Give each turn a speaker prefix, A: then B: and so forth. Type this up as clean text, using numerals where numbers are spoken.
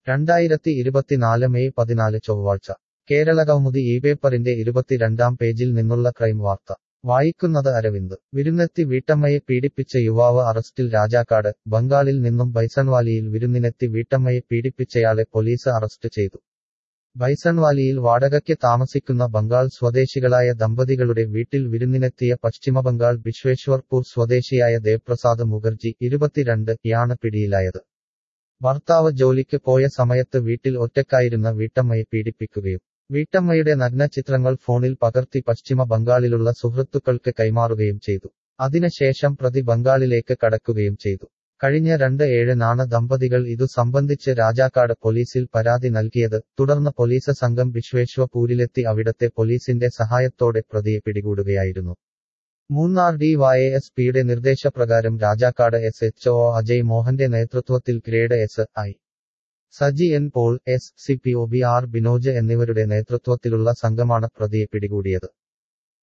A: 2024 May 14 ചൊവ്വാഴ്ച കേരളകൗമുദി ഇപേപ്പറിന്റെ 22-ാം പേജിൽ നിന്നുള്ള ക്രൈം വാർത്ത വായിക്കുന്നത് അരവിന്ദ് വിരുന്നെത്തി വീട്ടമ്മയെ പീഡിപ്പിച്ച യുവാവ് അറസ്റ്റിൽ രാജാക്കാട് ബംഗാളിൽ നിന്നും ബൈസൺവാലിയിൽ വിരുന്നിനെത്തി വീട്ടമ്മയെ പീഡിപ്പിച്ചയാളെ പോലീസ് അറസ്റ്റ് ചെയ്തു ബൈസൺവാലിയിൽ വാടകയ്ക്ക് താമസിക്കുന്ന ബംഗാൾ സ്വദേശികളായ ദമ്പതികളുടെ വീട്ടിൽ വിരുന്നിനെത്തിയ പശ്ചിമബംഗാൾ ബിശ്വേശ്വർപൂർ സ്വദേശിയായ ദേവ്പ്രസാദ് മുഖർജി 22 യാണ് പിടിയിലായത് ഭർത്താവ് ജോലിക്ക് പോയ സമയത്ത് വീട്ടിൽ ഒറ്റയ്ക്കായിരുന്ന വീട്ടമ്മയെ പീഡിപ്പിക്കുകയും വീട്ടമ്മയുടെ നഗ്ന ചിത്രങ്ങൾ ഫോണിൽ പകർത്തി പശ്ചിമ ബംഗാളിലുള്ള സുഹൃത്തുക്കൾക്ക് കൈമാറുകയും ചെയ്തു അതിനുശേഷം പ്രതി ബംഗാളിലേക്ക് കടക്കുകയും ചെയ്തു കഴിഞ്ഞ 2/7-നാണ് ദമ്പതികൾ ഇതു സംബന്ധിച്ച് രാജാക്കാട് പോലീസിൽ പരാതി നൽകിയത് തുടർന്ന് പോലീസ് സംഘം ബിശ്വേശ്വപൂരിലെത്തി അവിടത്തെ പോലീസിന്റെ സഹായത്തോടെ പ്രതിയെ പിടികൂടുകയായിരുന്നു മൂന്നാർ ഡിവൈഎസ്പിയുടെ നിർദ്ദേശപ്രകാരം രാജാക്കാട് SHO അജയ് മോഹന്റെ നേതൃത്വത്തിൽ grade SI Saji N Paul SCPO BR Binoj എന്നിവരുടെ നേതൃത്വത്തിലുള്ള സംഘമാണ് പ്രതിയെ പിടികൂടിയത്